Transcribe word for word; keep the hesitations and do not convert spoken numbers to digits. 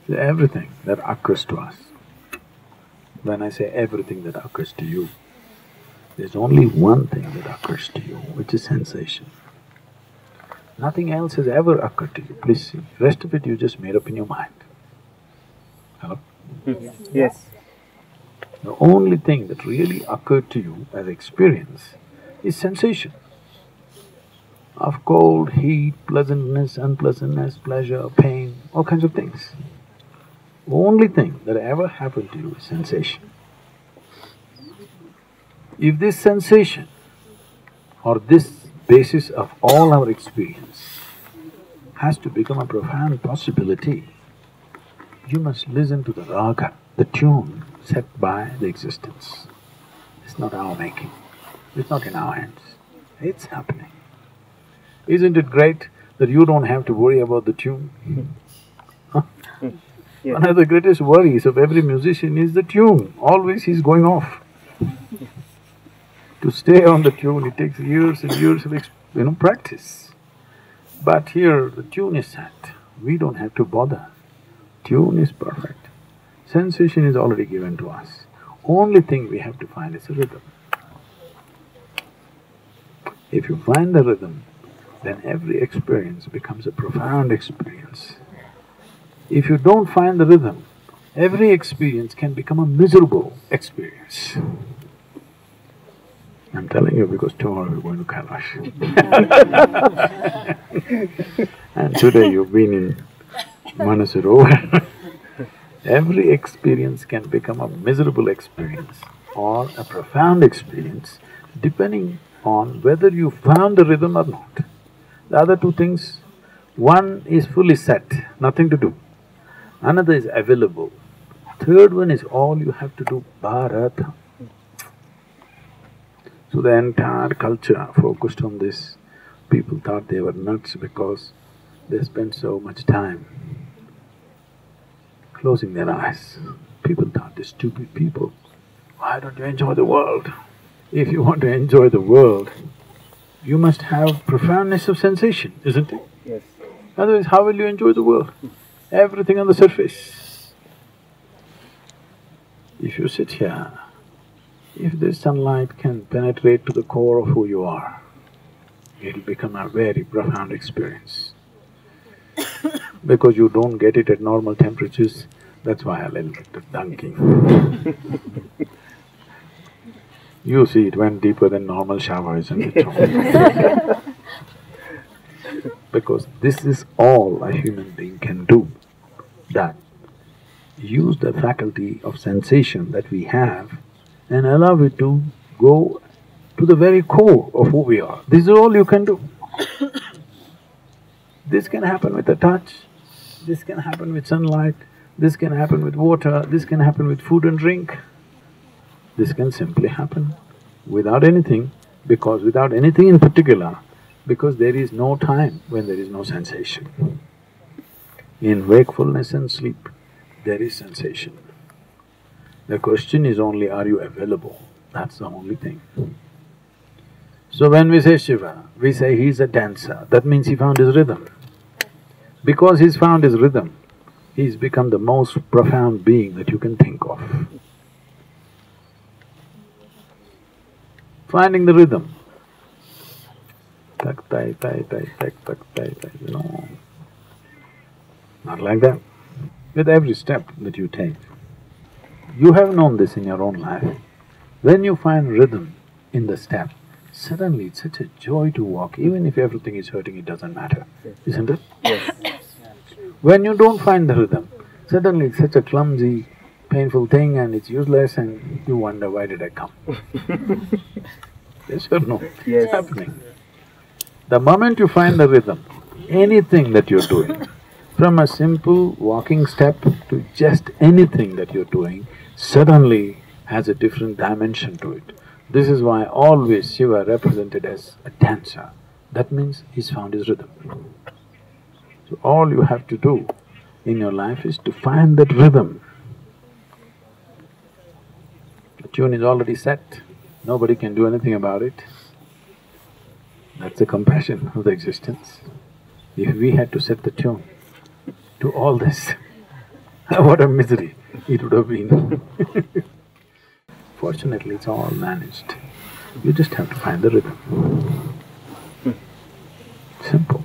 Everything that occurs to us, when I say everything that occurs to you, there's only one thing that occurs to you, which is sensation. Nothing else has ever occurred to you, please see. Rest of it you just made up in your mind. Hello? Yes. The only thing that really occurred to you as experience is sensation of cold, heat, pleasantness, unpleasantness, pleasure, pain, all kinds of things. The only thing that ever happened to you is sensation. If this sensation or this basis of all our experience has to become a profound possibility, you must listen to the raga, the tune set by the existence. It's not our making, it's not in our hands, it's happening. Isn't it great that you don't have to worry about the tune? Huh? Yeah. One of the greatest worries of every musician is the tune, always he's going off. To stay on the tune, it takes years and years of ex you know, practice. But here, the tune is set, we don't have to bother. Tune is perfect. Sensation is already given to us. Only thing we have to find is a rhythm. If you find the rhythm, then every experience becomes a profound experience. If you don't find the rhythm, every experience can become a miserable experience. I'm telling you because tomorrow we're going to Kailash. And today you've been in Manasarovar. Every experience can become a miserable experience or a profound experience depending on whether you found the rhythm or not. The other two things, one is fully set, nothing to do. Another is available. Third one is all you have to do, bharata. So the entire culture focused on this. People thought they were nuts because they spent so much time closing their eyes. People thought they're stupid people. Why don't you enjoy the world? If you want to enjoy the world, you must have profoundness of sensation, isn't it? Yes. Otherwise, how will you enjoy the world? Everything on the surface. If you sit here, if this sunlight can penetrate to the core of who you are, it'll become a very profound experience. Because you don't get it at normal temperatures, that's why a little bit of dunking. You see, it went deeper than normal shower, isn't it? Because this is all a human being can do, that use the faculty of sensation that we have and allow it to go to the very core of who we are. This is all you can do. This can happen with a touch, this can happen with sunlight, this can happen with water, this can happen with food and drink. This can simply happen without anything, because without anything in particular, because there is no time when there is no sensation. In wakefulness and sleep, there is sensation. The question is only, are you available? That's the only thing. So when we say Shiva, we say he's a dancer, that means he found his rhythm. Because he's found his rhythm, he's become the most profound being that you can think of. Finding the rhythm, tak tai tai tai tak tak tai tai, no, not like that. With every step that you take, you have known this in your own life. When you find rhythm in the step, suddenly it's such a joy to walk, even if everything is hurting, it doesn't matter, isn't it? Yes. When you don't find the rhythm, suddenly it's such a clumsy, painful thing and it's useless and you wonder, why did I come? Yes or no? Yes. It's happening. The moment you find the rhythm, anything that you're doing, from a simple walking step to just anything that you're doing, suddenly has a different dimension to it. This is why always Shiva represented as a dancer. That means he's found his rhythm. So all you have to do in your life is to find that rhythm. The tune is already set, nobody can do anything about it. That's the compassion of the existence. If we had to set the tune to all this, What a misery it would have been. Fortunately, it's all managed. You just have to find the rhythm. Simple.